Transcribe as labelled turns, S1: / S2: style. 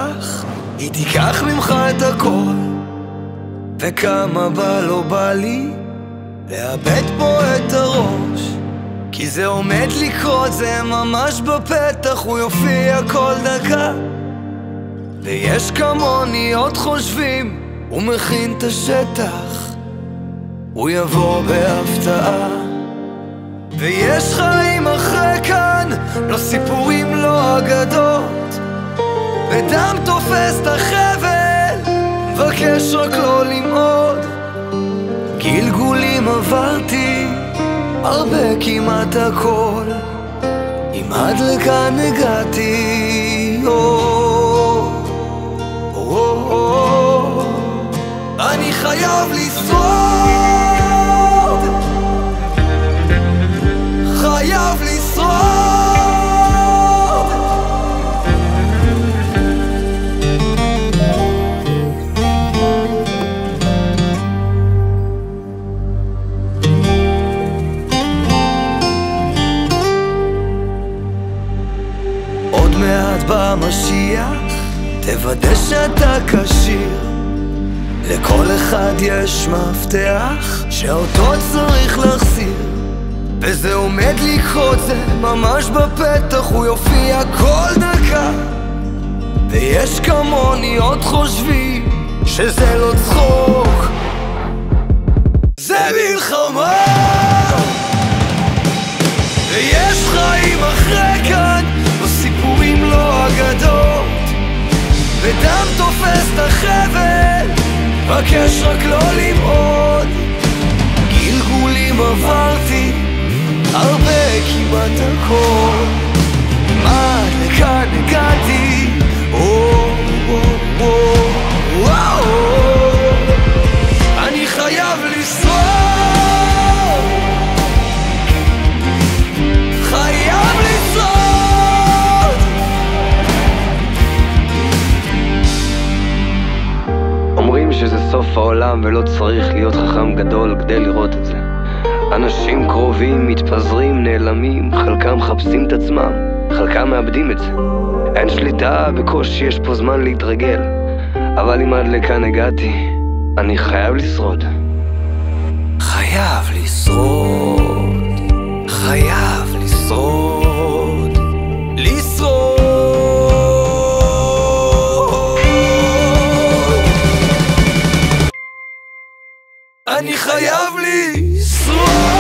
S1: לך, היא תיקח ממך את הכל. וכמה בא לא בא לי לאבד פה את הראש, כי זה עומד לקרות, זה ממש בפתח, הוא יופיע כל דקה. ויש כמוני עוד חושבים, הוא מכין את השטח, הוא יבוא בהפתעה. ויש חיים אחרי כאן, לא סיפורים, לא אגדות, ודם תופס את החבל, מבקש רק לא למעוד. גלגולים עברתי, הרבה כמעט הכל, אם עד לכאן הגעתי. אני חייב לשרוד, חייב לשרוד. עוד מעט במשיח, תוודא שאתה כשיר. לכל אחד יש מפתח שאותו צריך להחסיר, וזה עומד לקרות, זה ממש בפתח, הוא יופיע כל דקה. ויש כמוני עוד חושבים שזה לא צחוק, זה מלחמה. ויש חיים אחרי כאן, לא סיפורים, לא אגדות, ודם תופס את החבל, בקש רק לא למעוד. גלגולים עברתי, הרבה כמעט הכל, מה לכאן הגעתי. אני חייב לשרוד, חייב לשרוד.
S2: אומרים שזה סוף העולם ולא צריך להיות חכם גדול כדי לראות את זה. אנשים קרובים, מתפזרים, נעלמים, חלקם מחפשים את עצמם, חלקם מאבדים את זה. אין שליטה, בקושי יש פה זמן להתרגל, אבל אם עד לכאן הגעתי, אני חייב לשרוד.
S1: חייב לשרוד, חייב לשרוד, לשרוד. אני חייב לשרוד.